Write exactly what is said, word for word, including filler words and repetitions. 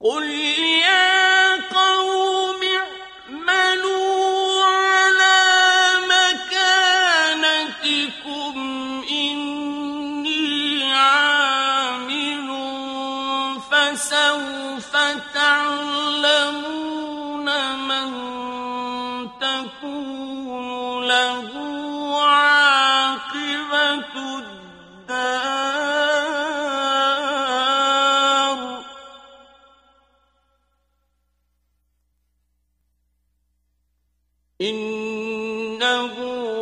قُلْ يَا قَوْمِ اعْمَلُوا عَلَىٰ مَكَانَتِكُمْ إِنِّي عَامِلٌ فَسَوْفَ تَعْلَمُونَ مَن تَكُونُ لَهُ عَاقِبَةُ الدَّارِ إِنَّهُ